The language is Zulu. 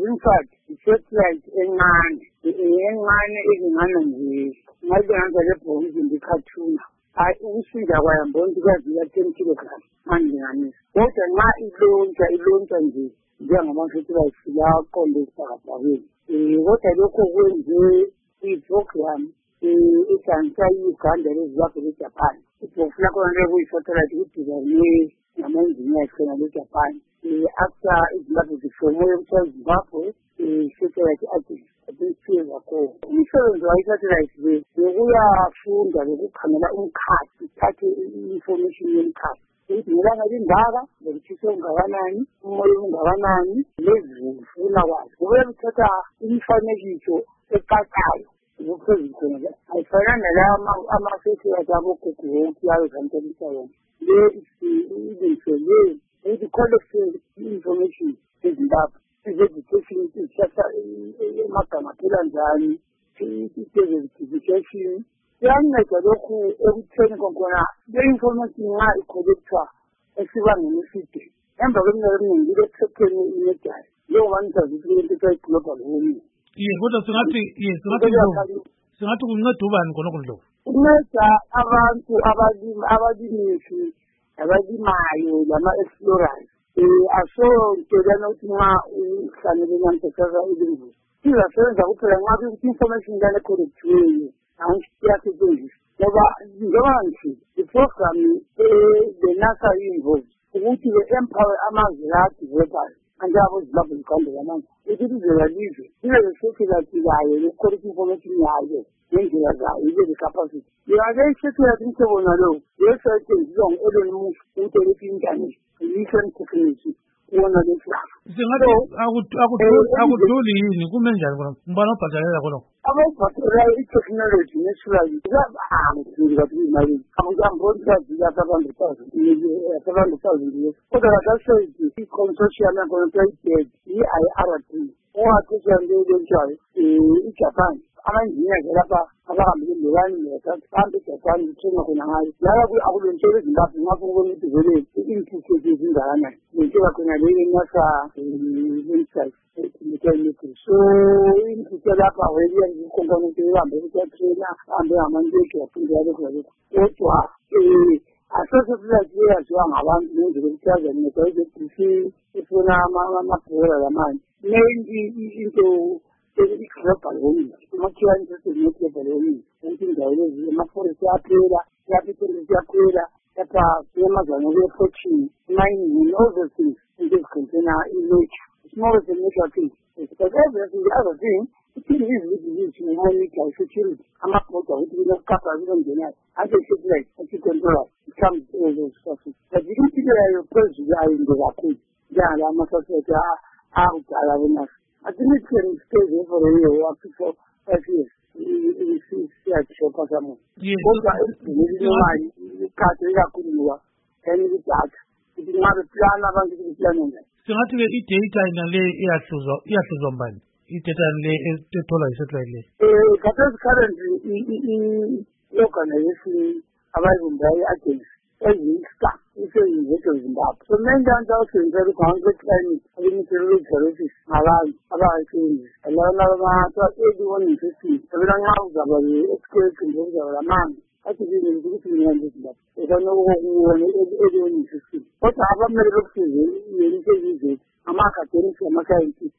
in fact, i-satellite encane ezingana nje ngazihanza lebhokisi ndikhathuna. Hayi ukusinda kwayo mbona ukuthi kwaziya 10 kilograms manginganisa. Kodwa nxa ilontsha nje njengama-satellite yaqonda esibhakabhakeni. Kodwa lokho kwenze i-program idansa i-Uganda leZimbabwe leJapan. Ibhokisi lakhona lekuyi-satellite kudizayinwe ngama-engineers khona leJapan. After iZimbabwe zifomu ekuthiwa Zimbabwe satellite agency abesiwe kakhulu. Umsebenzi wayi-satellite le bekuyafunda bekukhangela umkhathi, uthathe i-information yomkhathi ukuthi ngelanga lindaka lokutshisa okungakanani, umoya ongakanani, lezulu funa kwazi. Kubuye kuthatha imifanekiso ecacayo ukuphezulu khona. Ayifanani nalawa ama-satellite abogogo wonke ayozantelisa yona. Le ilungiselwe ukuthi collect information eZimbabwe. Vegetation ishatha amagama phela njani, i-desertification. Kuyanceda lokhu ekutheni khona le-information nxa ikholekthwa esibangeni eside. Emva kweminyaka eminingi ile-pattern imedali. Njengoba nisazithi into ekuthiwa i-global warming. Kodwa singathi kunceda ubani khonokho Ndlovu? Kunceda abantu abalimisi abalimayo lama-explorers. Asonto ukuthi nxa uhlangene namthethaza ilingubo izasebenza kuphela nxa ukuthi information lana ekhonektiweyo iyasetshenziswa. Ngoba nje i-program le-NASA i-involved ukuthi le-empower amazwe la-developayo anjengabo Zimbabwe Uganda yamanje ukuthi izela lizwe libe le-satellite yayo le-collect information yayo ngendlela zayo ibe le-capacity. Yona i-satellite umsebenzi nalowo yesetshenziswa ngu-Elon Musk ukuthi elethe i-internet recent technology wona lesilapha. Singathi akuduli yini kume njani khona? Ngibona ubhadalela khona. Ababhadalela i-technology naturally angiduli kakhulu imali. Angiboni ukuthi $700,000. Kodwa kadaseyithi i-consortium yakhona kuthiwa i-IRD ongathesha nto elentshwayo i-Japan. Ama-engineers lapha abahambe lelani bahambe eJapan kuthenga khona ngayo. Laba akulontshelwe eZimbabwe ngapho ukubona ukuthi vele i-input ezingakanani. Lontshela khona le-NASA website. So i-input lapha weliya ikhonkwanento ehambe ukuyatrena ahambe ngamantshethu wafundela lokhu lalokhu. Kodwa asosatellite eyaziwa ngabantu ngendlela ekuthiwa neda i-BBC ifuna amabhola lamanje. Mainly into i-global warming. Umakhiwa global warming. Ukuthi indawo lezi ama-forest yaphela, yaphela, lapha kuyamazana kuye-fortune, mining and all those things into ezikhonsena i-nature. It's more of a natural thing. But obviously the other thing, it is easy to monitor security. Amabhoda ukuthi kunokukapha kunongenayo. Ase-satellite, ase-controller, it comes all those stuff. But impilo yayo phezulu yayo nje kakhulu. Njengala ama-satellite akudala bonasa. I think it can stay there for a year or up to 5 years. Siyashopa samo. Kodwa imali ikhathi ikakhuluwa enidata. Ukuthi ngabe plan abantu ukuthi njani. Singathi-ke i-data nale iyahluzwa mbani? I-data le etholwa yi-satellite le. Khathesi currently i-organization abayibumbayo i-agency ezintsha iseyinzetho Zimbabwe. So manje awusebenzela ukhange climate meteorologists ngabantu abasebenzisa. Lana abathiwa early warning system. Sebena nxa uzaba le-earthquake nje uzaba lamanzi. Athi ngini ukuthi ngiyenze Zimbabwe. Ekanokuwona early warning system. Kodwa abamele lokusize yento ezizethu ama-academics ama-scientists